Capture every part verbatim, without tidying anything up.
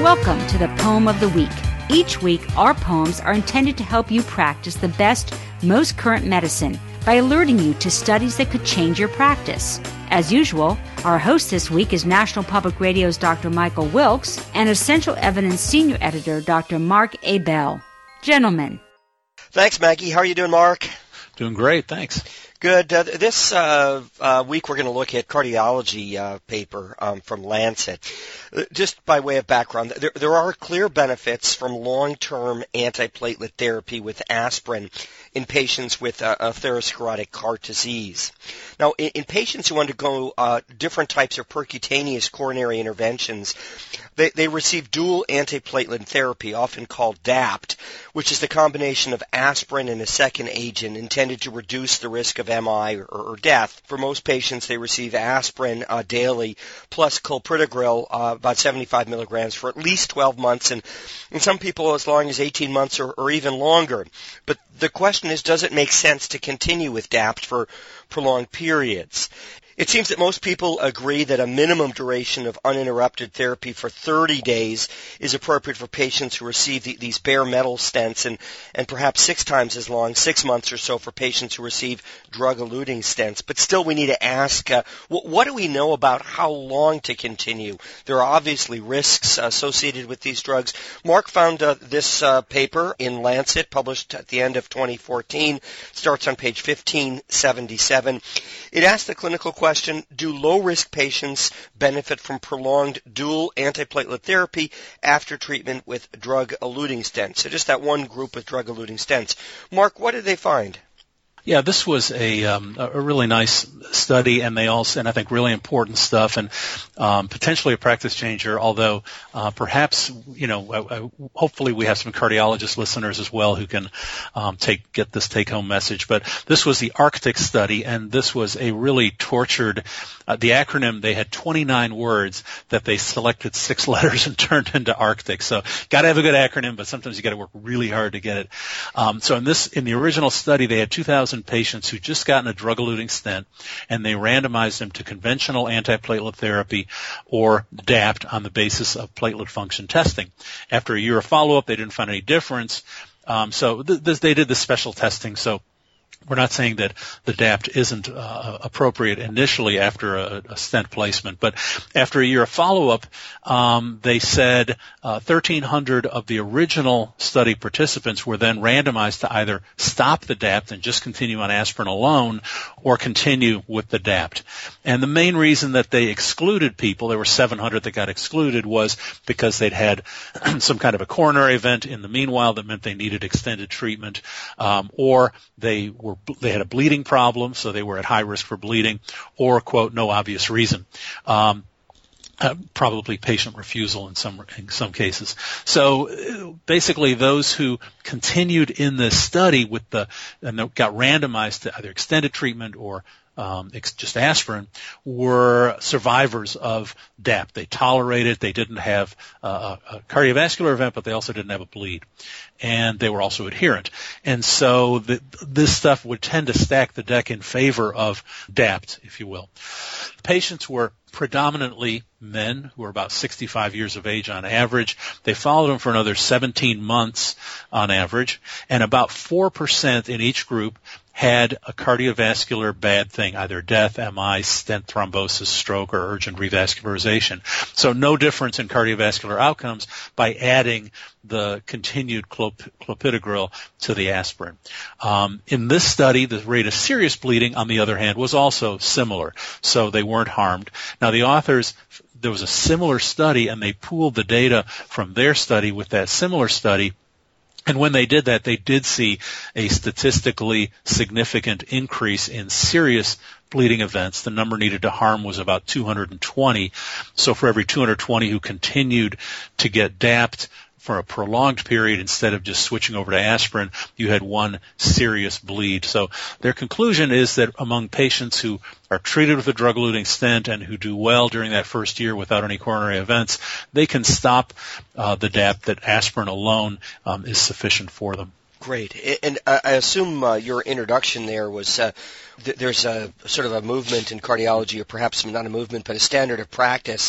Welcome to the Poem of the Week. Each week, our poems are intended to help you practice the best, most current medicine by alerting you to studies that could change your practice. As usual, our host this week is National Public Radio's Doctor Michael Wilkes and Essential Evidence Senior Editor Doctor Mark Abell. Gentlemen. Thanks, Maggie. How are you doing, Mark? Doing great, thanks. Good. Uh, this uh, uh, week we're going to look at cardiology uh, paper um, from Lancet. Uh, just by way of background, there, there are clear benefits from long-term antiplatelet therapy with aspirin in patients with uh, atherosclerotic heart disease. Now, in, in patients who undergo uh, different types of percutaneous coronary interventions, they, they receive dual antiplatelet therapy, often called D A P T, which is the combination of aspirin and a second agent intended to reduce the risk of M I or, or death. For most patients, they receive aspirin uh, daily plus clopidogrel, uh, about seventy-five milligrams, for at least twelve months, and in some people as long as eighteen months or, or even longer. But the question is, does it make sense to continue with D A P T for prolonged periods? It seems that most people agree that a minimum duration of uninterrupted therapy for thirty days is appropriate for patients who receive the, these bare metal stents, and, and perhaps six times as long, six months or so, for patients who receive drug-eluting stents. But still, we need to ask, uh, what, what do we know about how long to continue? There are obviously risks associated with these drugs. Mark found uh, this uh, paper in Lancet, published at the end of twenty fourteen, starts on page fifteen seventy-seven. It asks the clinical question, Question, do low-risk patients benefit from prolonged dual antiplatelet therapy after treatment with drug-eluting stents? So just that one group with drug-eluting stents. Mark, what did they find? Yeah, this was a um, a really nice study, and they also, and I think really important stuff, and um, potentially a practice changer. Although uh, perhaps, you know, I, I, hopefully we have some cardiologist listeners as well who can um, take get this take-home message. But this was the Arctic study, and this was a really tortured. Uh, the acronym, they had twenty-nine words that they selected six letters and turned into Arctic. So got to have a good acronym, but sometimes you got to work really hard to get it. Um, so in this, in the original study, they had two thousand patients who just gotten a drug-eluting stent, and they randomized them to conventional antiplatelet therapy or D A P T on the basis of platelet function testing. After a year of follow-up, they didn't find any difference. Um, so th- th- they did the special testing. So we're not saying that the D A P T isn't uh, appropriate initially after a, a stent placement, but after a year of follow-up, um, they said uh, thirteen hundred of the original study participants were then randomized to either stop the D A P T and just continue on aspirin alone, or continue with the D A P T. And the main reason that they excluded people, there were seven hundred that got excluded, was because they'd had some kind of a coronary event in the meanwhile that meant they needed extended treatment, um, or they were they had a bleeding problem, so they were at high risk for bleeding, or, quote, no obvious reason. Um, Uh, probably patient refusal in some in some cases. So uh, basically, those who continued in this study with the and got randomized to either extended treatment or um, ex- just aspirin were survivors of D A P T. They tolerated it. They didn't have uh, a cardiovascular event, but they also didn't have a bleed, and they were also adherent. And so the, this stuff would tend to stack the deck in favor of D A P T, if you will. Patients were predominantly men who were about sixty-five years of age on average. They followed them for another seventeen months on average, and about four percent in each group had a cardiovascular bad thing, either death, M I, stent thrombosis, stroke, or urgent revascularization. So no difference in cardiovascular outcomes by adding the continued clop- clopidogrel to the aspirin. Um, in this study, the rate of serious bleeding, on the other hand, was also similar, so they weren't harmed. Now, the authors, there was a similar study, and they pooled the data from their study with that similar study. And when they did that, they did see a statistically significant increase in serious bleeding events. The number needed to harm was about two hundred twenty. So for every two hundred twenty who continued to get D A P T for a prolonged period instead of just switching over to aspirin, you had one serious bleed. So their conclusion is that among patients who are treated with a drug-eluting stent and who do well during that first year without any coronary events, they can stop uh, the D A P T, that aspirin alone um, is sufficient for them. Great. And I assume uh, your introduction there was uh, th- there's a sort of a movement in cardiology, or perhaps not a movement, but a standard of practice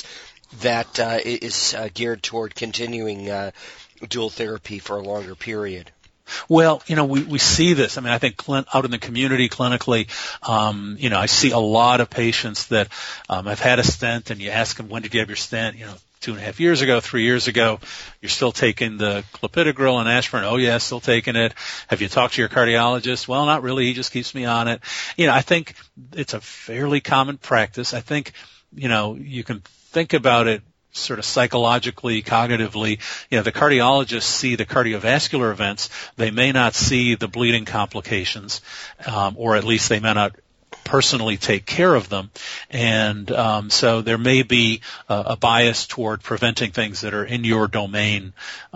that uh, is uh, geared toward continuing uh, dual therapy for a longer period? Well, you know, we, we see this. I mean, I think clin- out in the community clinically, um, you know, I see a lot of patients that um, have had a stent, and you ask them, when did you have your stent? You know, two and a half years ago, three years ago. You're still taking the clopidogrel and aspirin. Oh, yeah, still taking it. Have you talked to your cardiologist? Well, not really. He just keeps me on it. You know, I think it's a fairly common practice. I think, you know, you can think about it sort of psychologically, cognitively. You know, the cardiologists see the cardiovascular events. They may not see the bleeding complications, um, or at least they may not personally take care of them. And um, so there may be uh, a bias toward preventing things that are in your domain,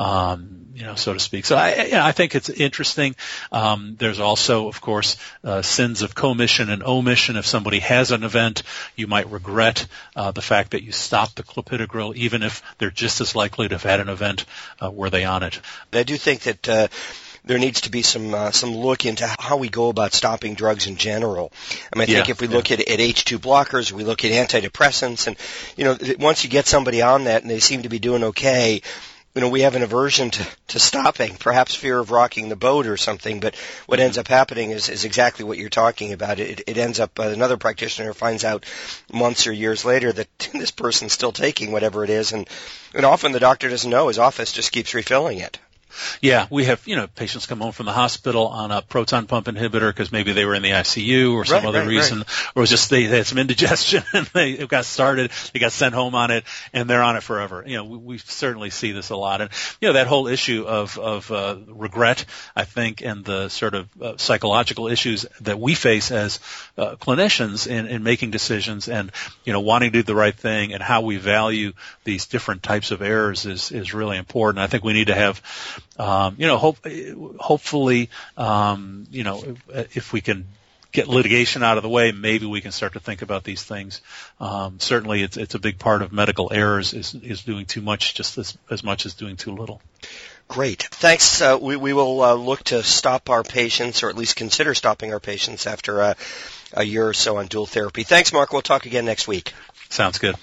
um, you know, so to speak. So I, you know, I think it's interesting. Um, there's also, of course, uh, sins of commission and omission. If somebody has an event, you might regret uh, the fact that you stopped the clopidogrel, even if they're just as likely to have had an event uh, were they on it. I do think that uh there needs to be some uh, some look into how we go about stopping drugs in general. I mean, I think yeah, if we yeah. look at, at H two blockers, we look at antidepressants, and, you know, once you get somebody on that and they seem to be doing okay, you know, we have an aversion to, to stopping, perhaps fear of rocking the boat or something, but what ends up happening is, is exactly what you're talking about. It, it ends up, uh, another practitioner finds out months or years later that this person's still taking whatever it is, and, and often the doctor doesn't know. His office just keeps refilling it. Yeah, we have, you know, patients come home from the hospital on a proton pump inhibitor because maybe they were in the I C U or some right, other right, reason, right. or it was just they, they had some indigestion and they got started, they got sent home on it, and they're on it forever. You know, we, we certainly see this a lot. And, you know, that whole issue of, of uh, regret, I think, and the sort of uh, psychological issues that we face as uh, clinicians in, in making decisions and, you know, wanting to do the right thing and how we value these different types of errors is, is really important. I think we need to have Um, you know, hope, hopefully, um, you know, if, if we can get litigation out of the way, maybe we can start to think about these things. Um, certainly, it's it's a big part of medical errors is is doing too much, just as as much as doing too little. Great. Thanks. Uh, we, we will uh, look to stop our patients, or at least consider stopping our patients after uh, a year or so on dual therapy. Thanks, Mark. We'll talk again next week. Sounds good.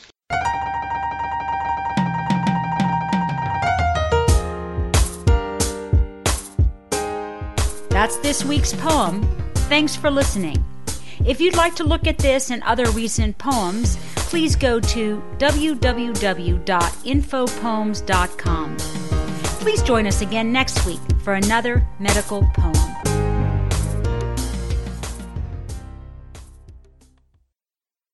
That's this week's poem. Thanks for listening. If you'd like to look at this and other recent poems, please go to w w w dot info poems dot com. Please join us again next week for another medical poem.